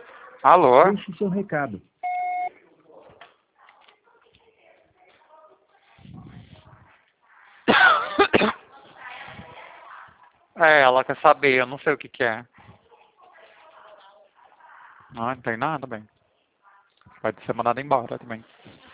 Alô? Deixe seu recado. Ela quer saber, eu não sei o que que é. Não tem nada, bem. Pode ser mandado embora também.